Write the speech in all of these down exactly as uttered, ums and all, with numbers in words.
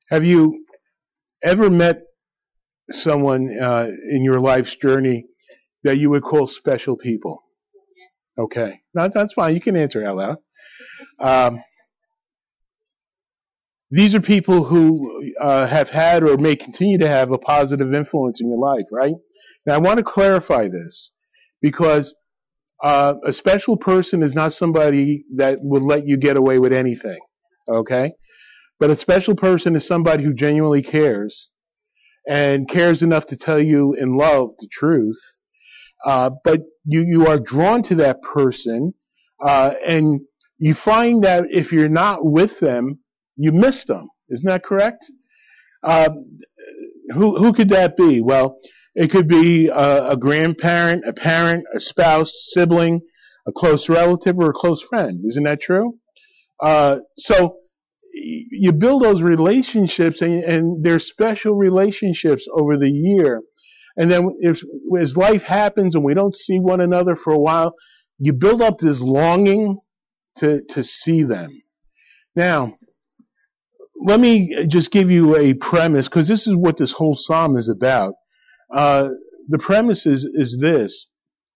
Have you ever met someone uh, in your life's journey that you would call special people? Okay, no, that's fine. You can answer out loud. Um, these are people who uh, have had or may continue to have a positive influence in your life, right? Now, I want to clarify this because uh, a special person is not somebody that will let you get away with anything, okay? But a special person is somebody who genuinely cares and cares enough to tell you in love the truth. Uh, but you, you are drawn to that person, uh, and you find that if you're not with them, you miss them. Isn't that correct? Uh, who, who could that be? Well, it could be a, a grandparent, a parent, a spouse, sibling, a close relative, or a close friend. Isn't that true? Uh, so, you build those relationships, and, and they're special relationships over the year. And then if, as life happens and we don't see one another for a while, you build up this longing to, to see them. Now, let me just give you a premise, because this is what this whole psalm is about. Uh, the premise is, is this.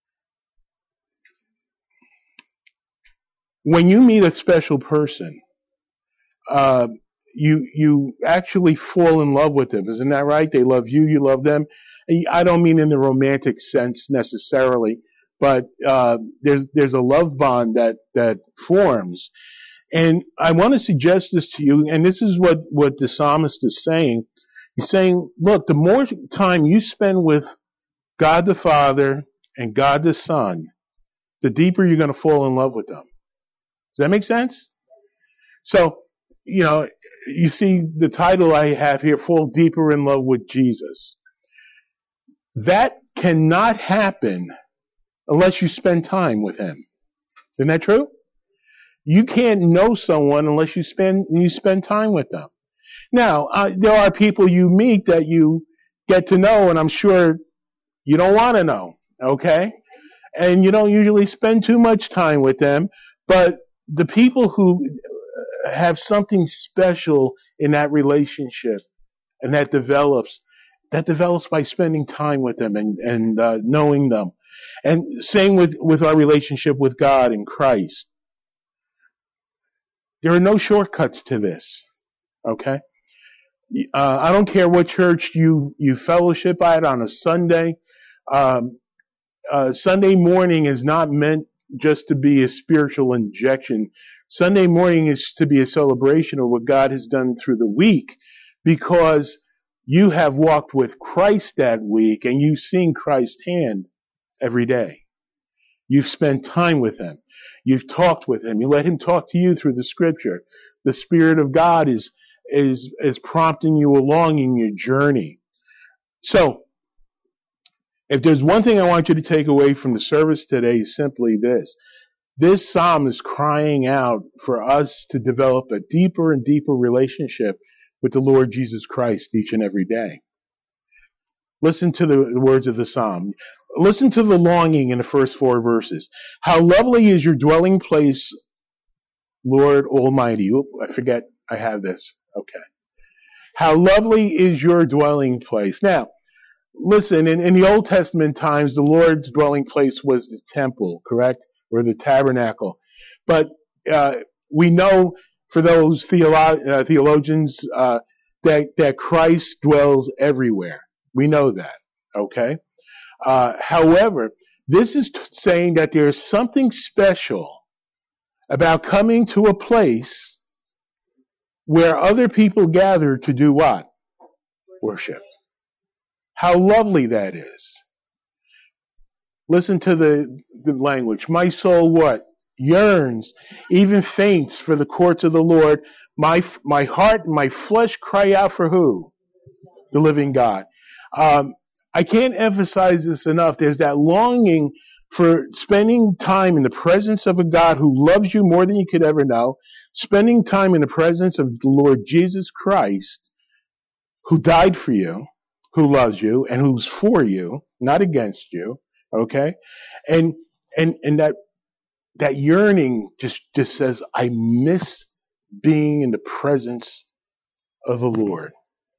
When you meet a special person, Uh, you you actually fall in love with them, isn't that right? They love you, you love them. I don't mean in the romantic sense necessarily, but uh, there's there's a love bond that that forms. And I want to suggest this to you, and this is what what the psalmist is saying. He's saying, look, the more time you spend with God the Father and God the Son, the deeper you're going to fall in love with them. Does that make sense? So, you know, you see the title I have here, Fall Deeper in Love with Jesus. That cannot happen unless you spend time with him. Isn't that true? You can't know someone unless you spend you spend time with them. Now, uh, there are people you meet that you get to know, and I'm sure you don't want to know, okay? And you don't usually spend too much time with them, but the people who have something special in that relationship, and that develops, that develops by spending time with them and, and uh, knowing them. And same with, with our relationship with God in Christ. There are no shortcuts to this, okay? Uh, I don't care what church you, you fellowship at on a Sunday. Um, uh, Sunday morning is not meant just to be a spiritual injection. Sunday morning is to be a celebration of what God has done through the week, because you have walked with Christ that week and you've seen Christ's hand every day. You've spent time with him. You've talked with him. You let him talk to you through the scripture. The Spirit of God is, is, is prompting you along in your journey. So, if there's one thing I want you to take away from the service today, is simply this. This psalm is crying out for us to develop a deeper and deeper relationship with the Lord Jesus Christ each and every day. Listen to the words of the psalm. Listen to the longing in the first four verses. How lovely is your dwelling place, Lord Almighty. Oop, I forget I have this. Okay. How lovely is your dwelling place. Now, listen, in, in the Old Testament times, the Lord's dwelling place was the temple, correct? Or the tabernacle. But uh, we know, for those theolo- uh, theologians, uh, that, that Christ dwells everywhere. We know that, okay? Uh, however, this is t- saying that there's something special about coming to a place where other people gather to do what? Worship. How lovely that is. Listen to the, the language. My soul what? Yearns, even faints for the courts of the Lord. My, my heart and my flesh cry out for who? The living God. Um, I can't emphasize this enough. There's that longing for spending time in the presence of a God who loves you more than you could ever know. Spending time in the presence of the Lord Jesus Christ, who died for you, who loves you, and who's for you, not against you. Okay? And, and, and that, that yearning just, just says, I miss being in the presence of the Lord.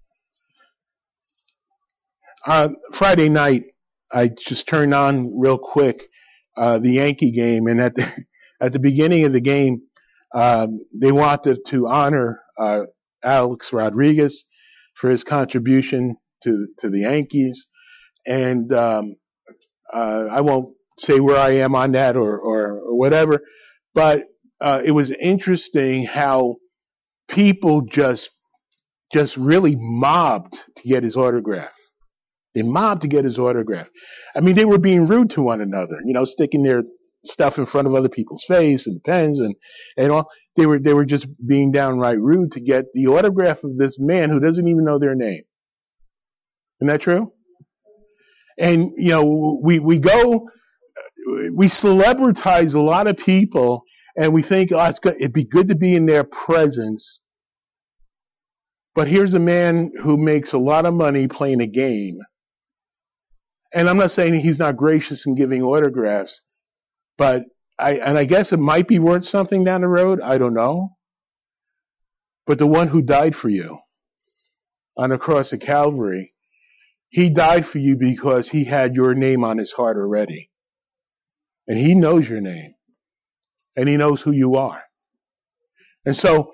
Uh, Friday night, I just turned on real quick uh, the Yankee game, and at the at the beginning of the game, um, they wanted to honor uh, Alex Rodriguez for his contribution to to the Yankees, and um, uh, I won't say where I am on that or or, or whatever, but uh, it was interesting how people just just really mobbed to get his autograph. They mobbed to get his autograph. I mean, they were being rude to one another, you know, sticking their stuff in front of other people's face and pens and, and all. They were, they were just being downright rude to get the autograph of this man who doesn't even know their name. Isn't that true? And, you know, we, we go, we celebritize a lot of people and we think, oh, it's good, it'd be good to be in their presence. But here's a man who makes a lot of money playing a game. And I'm not saying he's not gracious in giving autographs, but I, and I guess it might be worth something down the road. I don't know. But the one who died for you on the cross of Calvary, he died for you because he had your name on his heart already. And he knows your name. And he knows who you are. And so,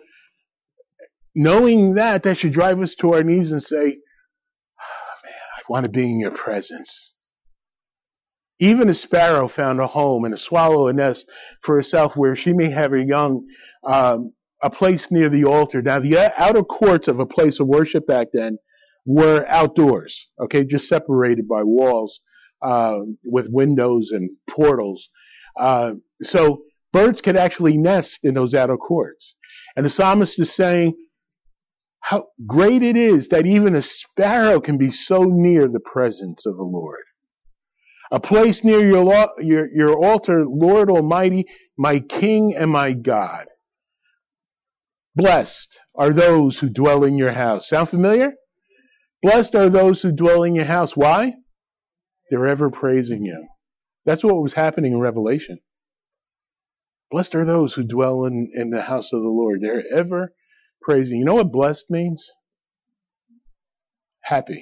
knowing that, that should drive us to our knees and say, oh, man, I want to be in your presence. Even a sparrow found a home and a swallow a nest for herself where she may have her young, um, a place near the altar. Now, the outer courts of a place of worship back then were outdoors, okay, just separated by walls, uh, with windows and portals. Uh, so birds could actually nest in those outer courts. And the psalmist is saying, how great it is that even a sparrow can be so near the presence of the Lord. A place near your, your, your altar, Lord Almighty, my King and my God. Blessed are those who dwell in your house. Sound familiar? Blessed are those who dwell in your house. Why? They're ever praising you. That's what was happening in Revelation. Blessed are those who dwell in, in the house of the Lord. They're ever praising. You know what blessed means? Happy.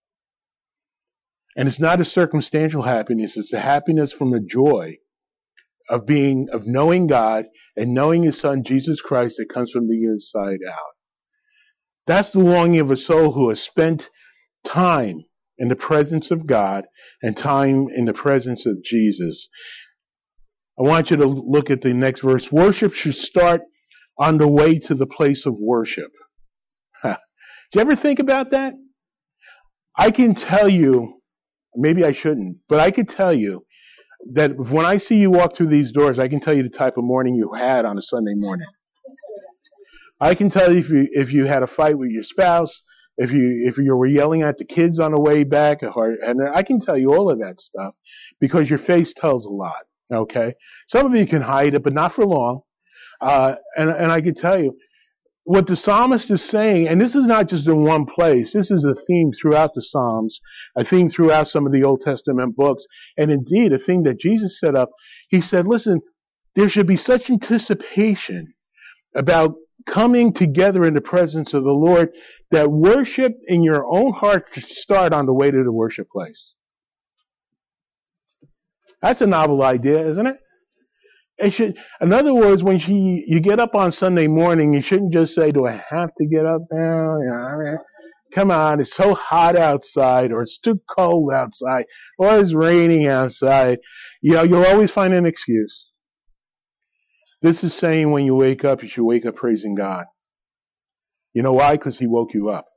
And it's not a circumstantial happiness. It's a happiness from a joy of being, of knowing God and knowing His Son, Jesus Christ, that comes from the inside out. That's the longing of a soul who has spent time in the presence of God and time in the presence of Jesus. I want you to look at the next verse. Worship should start on the way to the place of worship. Huh. Do you ever think about that? I can tell you, maybe I shouldn't, but I could tell you that when I see you walk through these doors, I can tell you the type of morning you had on a Sunday morning. I can tell you if you if you had a fight with your spouse, if you if you were yelling at the kids on the way back, and I can tell you all of that stuff because your face tells a lot. Okay, some of you can hide it, but not for long. Uh, and and I can tell you what the psalmist is saying, and this is not just in one place. This is a theme throughout the Psalms, a theme throughout some of the Old Testament books, and indeed a thing that Jesus set up. He said, listen, there should be such anticipation about coming together in the presence of the Lord that worship in your own heart should start on the way to the worship place. That's a novel idea, isn't it? It should, in other words, when she, you get up on Sunday morning, you shouldn't just say, do I have to get up now? You know, I mean, come on, it's so hot outside, or it's too cold outside, or it's raining outside. You know, you'll always find an excuse. This is saying when you wake up, you should wake up praising God. You know why? Because He woke you up.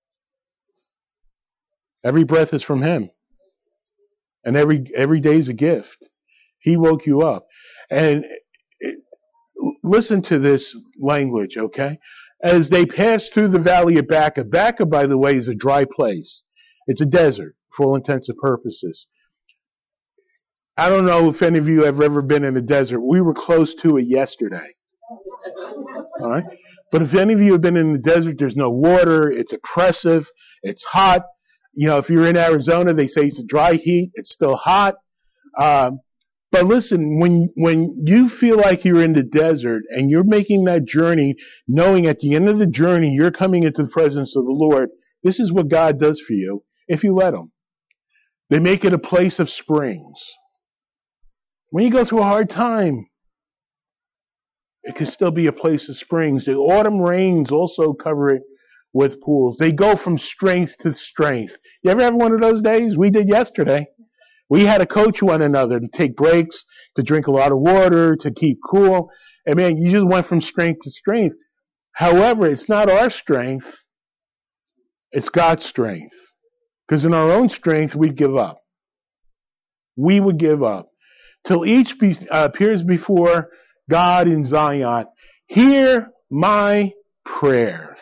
Every breath is from Him. And every, every day is a gift. He woke you up. And it, listen to this language, okay? As they pass through the valley of Baca. Baca, by the way, is a dry place. It's a desert, for all intents and purposes. I don't know if any of you have ever been in a desert. We were close to it yesterday. All right? But if any of you have been in the desert, there's no water. It's oppressive. It's hot. You know, if you're in Arizona, they say it's a dry heat. It's still hot. Um, But listen, when when you feel like you're in the desert and you're making that journey, knowing at the end of the journey you're coming into the presence of the Lord, this is what God does for you if you let Him. They make it a place of springs. When you go through a hard time, it can still be a place of springs. The autumn rains also cover it with pools. They go from strength to strength. You ever have one of those days? We did yesterday. We had to coach one another to take breaks, to drink a lot of water, to keep cool. And man, you just went from strength to strength. However, it's not our strength. It's God's strength. Because in our own strength, we'd give up. We would give up. Till each be, uh, appears before God in Zion. Hear my prayer.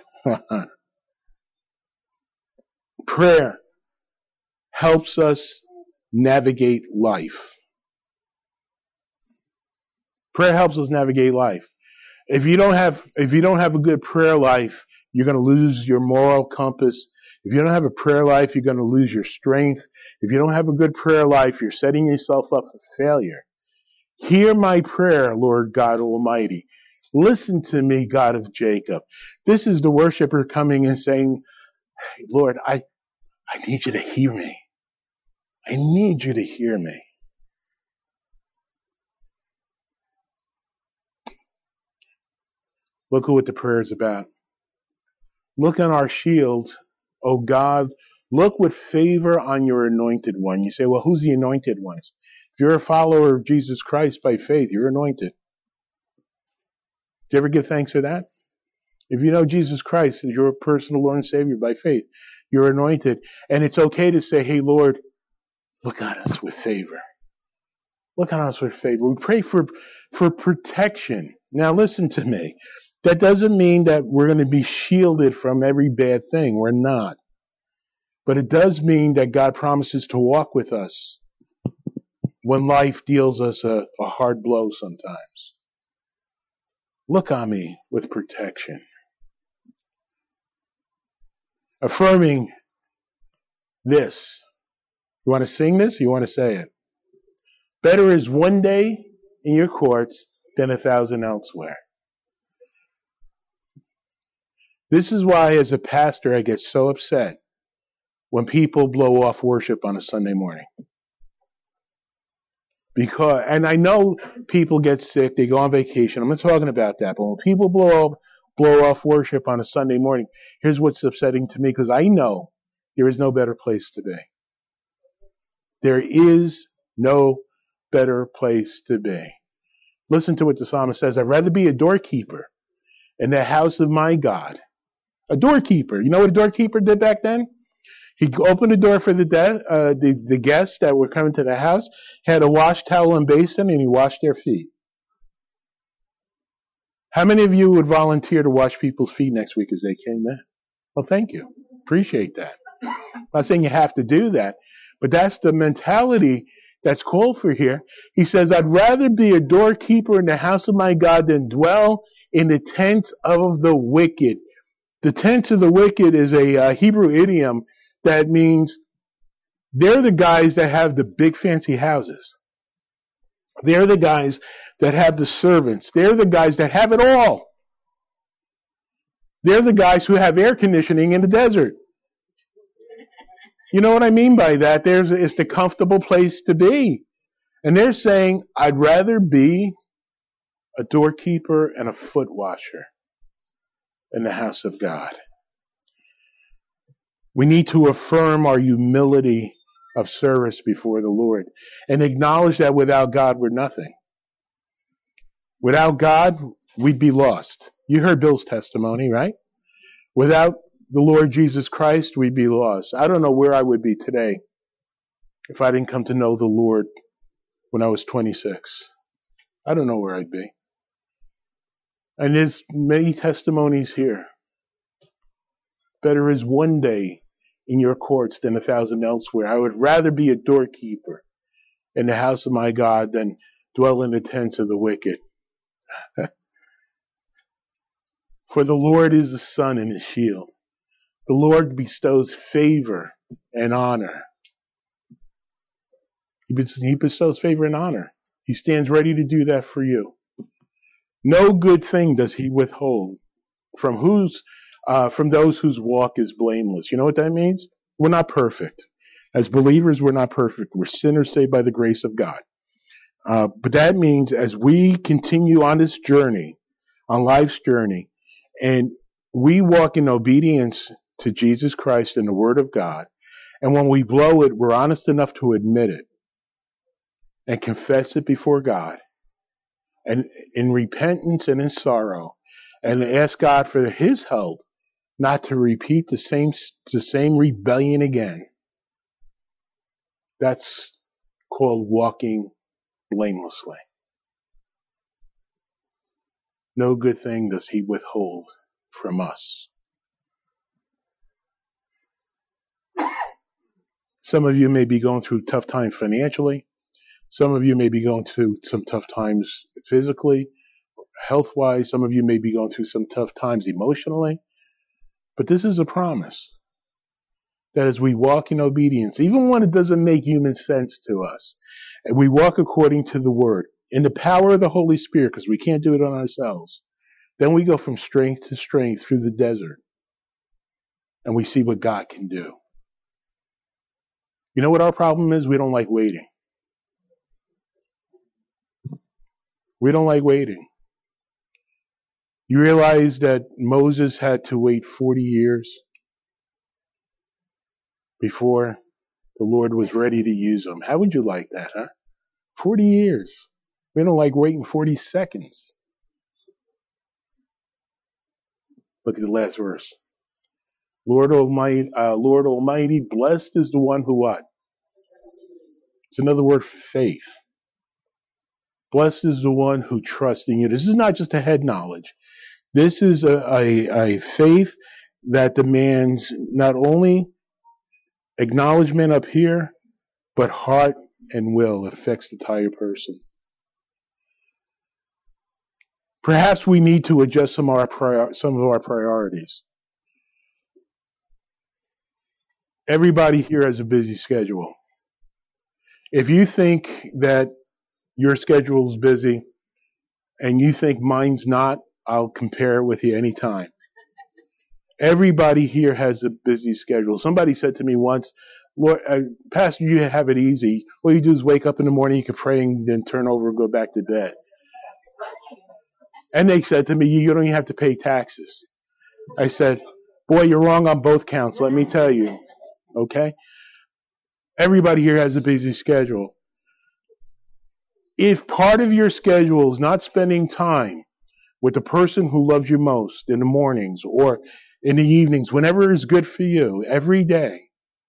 Prayer helps us navigate life. Prayer helps us navigate life. If you don't have, if you don't have a good prayer life, you're going to lose your moral compass. If you don't have a prayer life, you're going to lose your strength. If you don't have a good prayer life, you're setting yourself up for failure. Hear my prayer, Lord God Almighty. Listen to me, God of Jacob. This is the worshiper coming and saying, hey, Lord, I, I need you to hear me. I need you to hear me. Look at what the prayer is about. Look on our shield, O God. Look with favor on your anointed one. You say, well, who's the anointed ones? If you're a follower of Jesus Christ by faith, you're anointed. Do you ever give thanks for that? If you know Jesus Christ as your personal Lord and Savior by faith, you're anointed. And it's okay to say, hey, Lord, look on us with favor. Look on us with favor. We pray for, for protection. Now listen to me. That doesn't mean that we're going to be shielded from every bad thing. We're not. But it does mean that God promises to walk with us when life deals us a, a hard blow sometimes. Look on me with protection. Affirming this. You want to sing this or you want to say it? Better is one day in your courts than a thousand elsewhere. This is why, as a pastor, I get so upset when people blow off worship on a Sunday morning. Because, and I know people get sick, they go on vacation. I'm not talking about that. But when people blow off, blow off worship on a Sunday morning, here's what's upsetting to me, because I know there is no better place to be. There is no better place to be. Listen to what the psalmist says. I'd rather be a doorkeeper in the house of my God. A doorkeeper. You know what a doorkeeper did back then? He opened the door for the, de- uh, the the guests that were coming to the house, had a wash towel and basin, and he washed their feet. How many of you would volunteer to wash people's feet next week as they came in? Well, thank you. Appreciate that. I'm not saying you have to do that, but that's the mentality that's called for here. He says, I'd rather be a doorkeeper in the house of my God than dwell in the tents of the wicked. The tent of the wicked is a uh, Hebrew idiom that means they're the guys that have the big fancy houses. They're the guys that have the servants. They're the guys that have it all. They're the guys who have air conditioning in the desert. You know what I mean by that? There's, it's the comfortable place to be. And they're saying, I'd rather be a doorkeeper and a foot washer in the house of God. We need to affirm our humility of service before the Lord and acknowledge that without God, we're nothing. Without God, we'd be lost. You heard Bill's testimony, right? Without the Lord Jesus Christ, we'd be lost. I don't know where I would be today if I didn't come to know the Lord when I was twenty-six. I don't know where I'd be. And there's many testimonies here. Better is one day in your courts than a thousand elsewhere. I would rather be a doorkeeper in the house of my God than dwell in the tents of the wicked. For the Lord is a sun and a shield. The Lord bestows favor and honor. He bestows favor and honor. He stands ready to do that for you. No good thing does he withhold from whose, uh, from those whose walk is blameless. You know what that means? We're not perfect. As believers, we're not perfect. We're sinners saved by the grace of God. Uh, but that means as we continue on this journey, on life's journey, and we walk in obedience to Jesus Christ and the Word of God, and when we blow it, we're honest enough to admit it and confess it before God, and in repentance and in sorrow, and ask God for His help not to repeat the same the same rebellion again. That's called walking blamelessly. No good thing does He withhold from us. Some of you may be going through tough times financially. Some of you may be going through some tough times physically, health-wise. Some of you may be going through some tough times emotionally. But this is a promise that as we walk in obedience, even when it doesn't make human sense to us, and we walk according to the Word, in the power of the Holy Spirit, because we can't do it on ourselves, then we go from strength to strength through the desert, and we see what God can do. You know what our problem is? We don't like waiting. We don't like waiting. You realize that Moses had to wait forty years before the Lord was ready to use him. How would you like that, huh? forty years. We don't like waiting forty seconds. Look at the last verse. Lord Almighty, uh, Lord Almighty, blessed is the one who what? It's another word for faith. Blessed is the one who trusts in you. This is not just a head knowledge. This is a, a, a faith that demands not only acknowledgement up here, but heart and will. It affects the entire person. Perhaps we need to adjust some of our prior, some of our priorities. Everybody here has a busy schedule. If you think that your schedule is busy and you think mine's not, I'll compare it with you anytime. Everybody here has a busy schedule. Somebody said to me once, Lord, uh, Pastor, you have it easy. All you do is wake up in the morning, you can pray, and then turn over and go back to bed. And they said to me, you don't even have to pay taxes. I said, boy, you're wrong on both counts, let me tell you. Okay? Everybody here has a busy schedule. If part of your schedule is not spending time with the person who loves you most in the mornings or in the evenings, whenever is good for you, every day,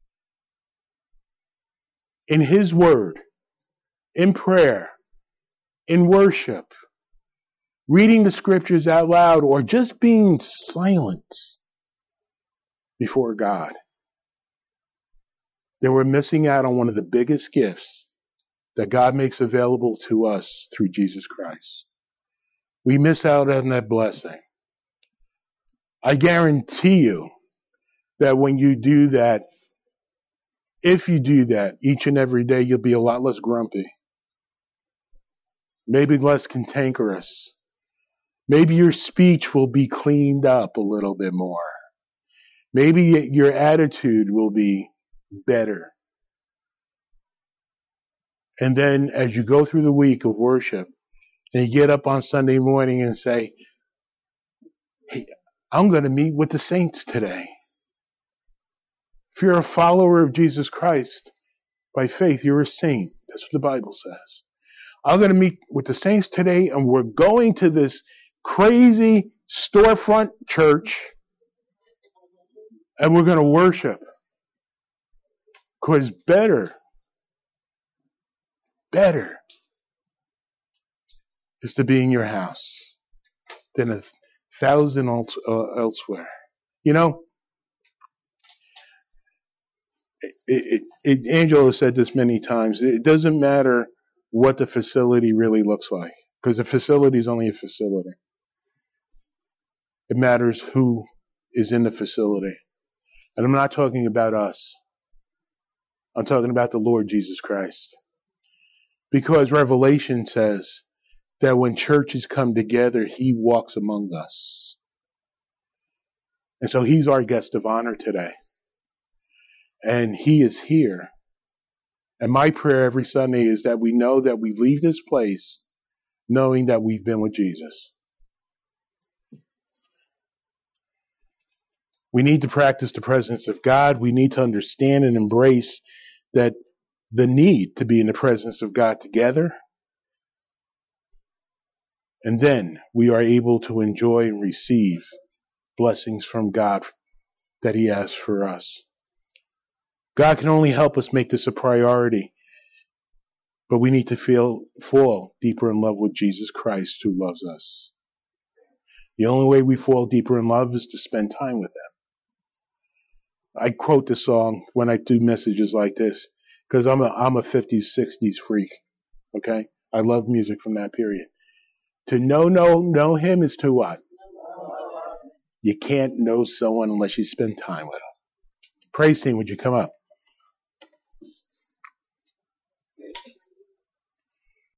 in His Word, in prayer, in worship, reading the Scriptures out loud, or just being silent before God, then we're missing out on one of the biggest gifts that God makes available to us through Jesus Christ. We miss out on that blessing. I guarantee you that when you do that, if you do that each and every day, you'll be a lot less grumpy. Maybe less cantankerous. Maybe your speech will be cleaned up a little bit more. Maybe your attitude will be better. And then as you go through the week of worship, and you get up on Sunday morning and say, hey, I'm going to meet with the saints today. If you're a follower of Jesus Christ by faith, you're a saint. That's what the Bible says. I'm going to meet with the saints today, and we're going to this crazy storefront church, and we're going to worship. Because better, better is to be in your house than a thousand else, uh, elsewhere. You know, it, it, it, Angela said this many times. It doesn't matter what the facility really looks like, because the facility is only a facility. It matters who is in the facility. And I'm not talking about us. I'm talking about the Lord Jesus Christ. Because Revelation says that when churches come together, he walks among us. And so he's our guest of honor today. And he is here. And my prayer every Sunday is that we know that we leave this place knowing that we've been with Jesus. We need to practice the presence of God. We need to understand and embrace that the need to be in the presence of God together. And then we are able to enjoy and receive blessings from God that he has for us. God can only help us make this a priority. But we need to feel, fall deeper in love with Jesus Christ who loves us. The only way we fall deeper in love is to spend time with him. I quote the song when I do messages like this because I'm a, I'm a fifties, sixties freak. Okay? I love music from that period. To know, know, know him is to what? You can't know someone unless you spend time with him. Praise team, would you come up?